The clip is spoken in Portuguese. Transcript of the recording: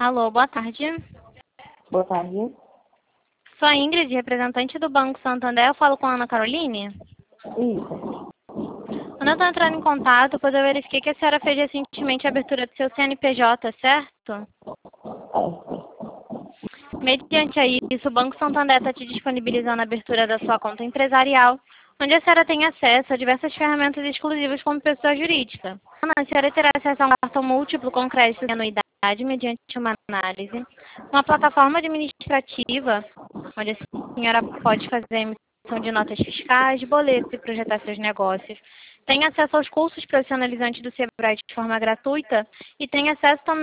Alô, boa tarde. Boa tarde. Sou a Ingrid, representante do Banco Santander. Eu falo com a Ana Caroline. Isso. Ana, eu estou entrando em contato, pois eu verifiquei que a senhora fez recentemente a abertura do seu CNPJ, certo? Mediante a isso, o Banco Santander está te disponibilizando a abertura da sua conta empresarial, onde a senhora tem acesso a diversas ferramentas exclusivas como pessoa jurídica. Ana, a senhora terá acesso a um cartão múltiplo com crédito de anuidade mediante uma análise, uma plataforma administrativa, onde a senhora pode fazer a emissão de notas fiscais, boletos e projetar seus negócios. Tem acesso aos cursos profissionalizantes do Sebrae de forma gratuita e tem acesso também